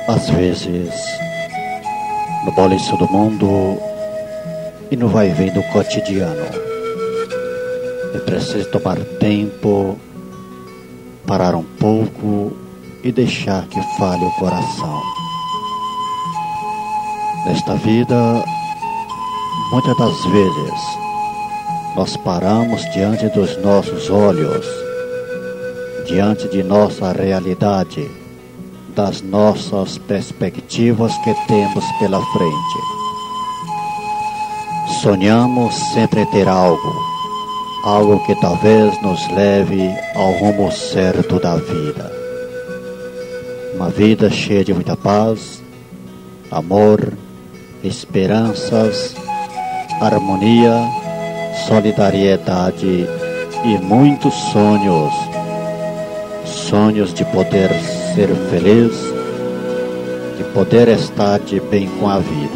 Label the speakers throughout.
Speaker 1: Às vezes, no boliço do mundo e no vai-vem do cotidiano, é preciso tomar tempo, parar um pouco e deixar que fale o coração. Nesta vida, muitas das vezes, nós paramos diante dos nossos olhos, diante de nossa realidade, das nossas perspectivas que temos pela frente. Sonhamos sempre ter algo que talvez nos leve ao rumo certo da vida. Uma vida cheia de muita paz, amor, esperanças, harmonia, solidariedade e muitos sonhos. Sonhos de poder ser feliz, de poder estar de bem com a vida.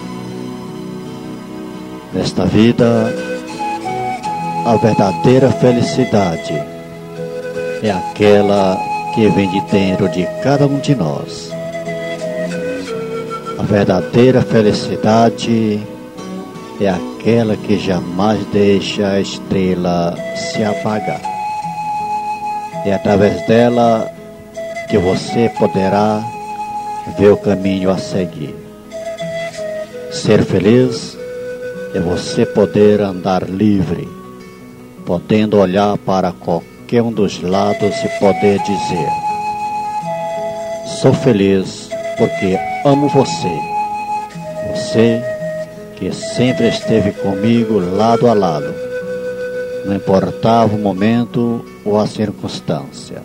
Speaker 1: Nesta vida, a verdadeira felicidade é aquela que vem de dentro de cada um de nós. A verdadeira felicidade é aquela que jamais deixa a estrela se apagar. É através dela que você poderá ver o caminho a seguir. Ser feliz é você poder andar livre, podendo olhar para qualquer um dos lados e poder dizer: sou feliz porque amo você. Você que sempre esteve comigo lado a lado, não importava o momento ou a circunstância.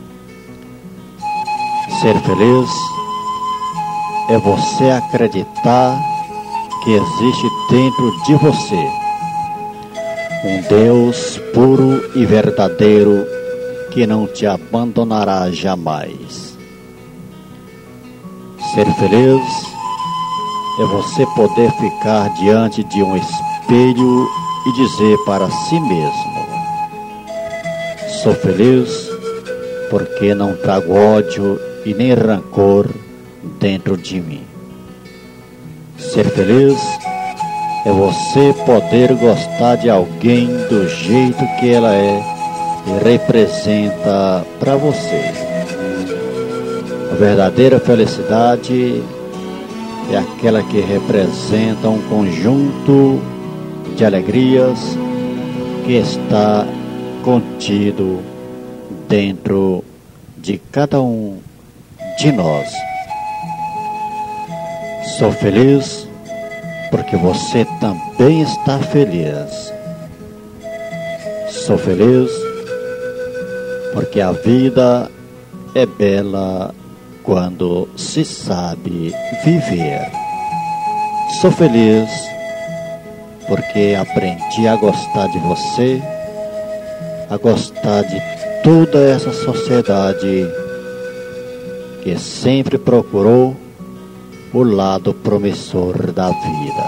Speaker 1: Ser feliz é você acreditar que existe dentro de você um Deus puro e verdadeiro que não te abandonará jamais. Ser feliz é você poder ficar diante de um espelho e dizer para si mesmo: sou feliz porque não trago ódio e nem rancor dentro de mim. Ser feliz é você poder gostar de alguém do jeito que ela é e representa para você. A verdadeira felicidade é aquela que representa um conjunto de alegrias que está contido dentro de cada um de nós. Sou feliz porque você também está feliz. Sou feliz porque a vida é bela quando se sabe viver. Sou feliz porque aprendi a gostar de você, a gostar de toda essa sociedade que sempre procurou o lado promissor da vida.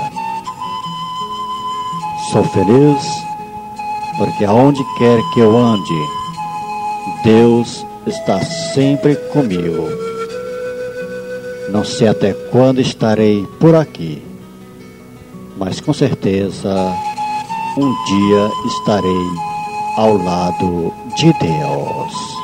Speaker 1: Sou feliz porque aonde quer que eu ande, Deus está sempre comigo. Não sei até quando estarei por aqui, mas com certeza um dia estarei ao lado de Deus.